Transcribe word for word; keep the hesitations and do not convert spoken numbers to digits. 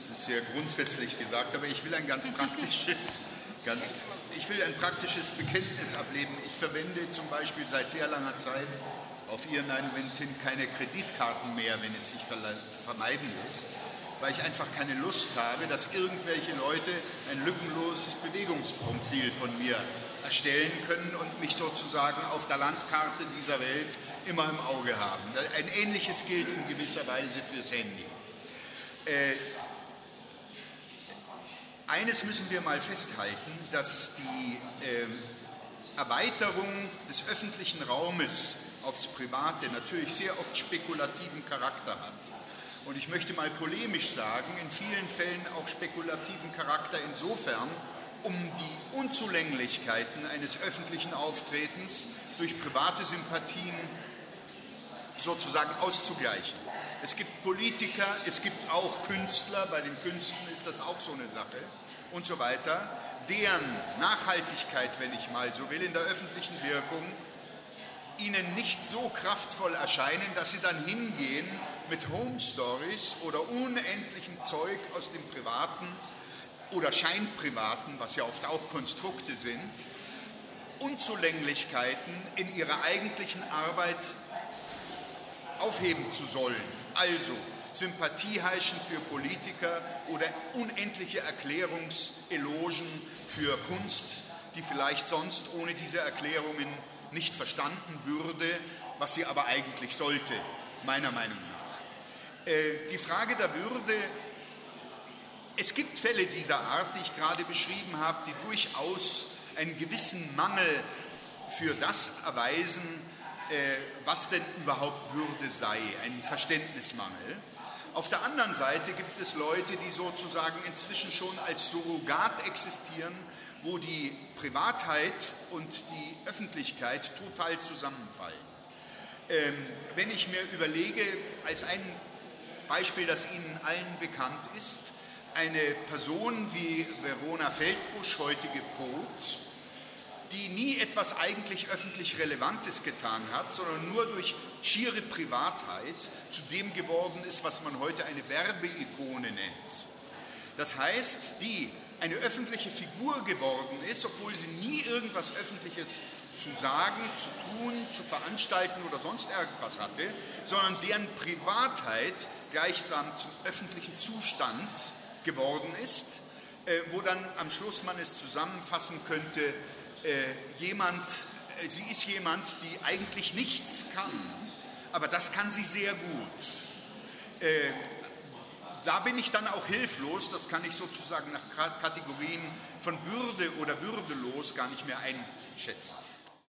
das ist sehr grundsätzlich gesagt, aber ich will ein ganz praktisches, ganz, ich will ein praktisches Bekenntnis ablegen. Ich verwende zum Beispiel seit sehr langer Zeit auf Ihren Einwand hin keine Kreditkarten mehr, wenn es sich vermeiden lässt, weil ich einfach keine Lust habe, dass irgendwelche Leute ein lückenloses Bewegungsprofil von mir erstellen können und mich sozusagen auf der Landkarte dieser Welt immer im Auge haben. Ein Ähnliches gilt in gewisser Weise fürs Handy. Äh, eines müssen wir mal festhalten, dass die äh, Erweiterung des öffentlichen Raumes aufs Private natürlich sehr oft spekulativen Charakter hat. Und ich möchte mal polemisch sagen, in vielen Fällen auch spekulativen Charakter insofern, um die Unzulänglichkeiten eines öffentlichen Auftretens durch private Sympathien sozusagen auszugleichen. Es gibt Politiker, es gibt auch Künstler, bei den Künsten ist das auch so eine Sache und so weiter, deren Nachhaltigkeit, wenn ich mal so will, in der öffentlichen Wirkung ihnen nicht so kraftvoll erscheinen, dass sie dann hingehen mit Home Stories oder unendlichem Zeug aus dem Privaten oder Scheinprivaten, was ja oft auch Konstrukte sind, Unzulänglichkeiten in ihrer eigentlichen Arbeit aufheben zu sollen. Also Sympathie heischen für Politiker oder unendliche Erklärungselogen für Kunst, die vielleicht sonst ohne diese Erklärungen nicht verstanden würde, was sie aber eigentlich sollte, meiner Meinung nach. Äh, die Frage der Würde, es gibt Fälle dieser Art, die ich gerade beschrieben habe, die durchaus einen gewissen Mangel für das erweisen, äh, was denn überhaupt Würde sei, einen Verständnismangel. Auf der anderen Seite gibt es Leute, die sozusagen inzwischen schon als Surrogat existieren, wo die Privatheit und die Öffentlichkeit total zusammenfallen. Ähm, wenn ich mir überlege, als ein Beispiel, das Ihnen allen bekannt ist, eine Person wie Verona Feldbusch, heutige Poth, die nie etwas eigentlich öffentlich Relevantes getan hat, sondern nur durch schiere Privatheit zu dem geworden ist, was man heute eine Werbeikone nennt. Das heißt, die eine öffentliche Figur geworden ist, obwohl sie nie irgendwas Öffentliches zu sagen, zu tun, zu veranstalten oder sonst irgendwas hatte, sondern deren Privatheit gleichsam zum öffentlichen Zustand geworden ist, äh, wo dann am Schluss man es zusammenfassen könnte, äh, jemand, äh, sie ist jemand, die eigentlich nichts kann, aber das kann sie sehr gut. Äh, Da bin ich dann auch hilflos, das kann ich sozusagen nach Kategorien von Würde oder würdelos gar nicht mehr einschätzen.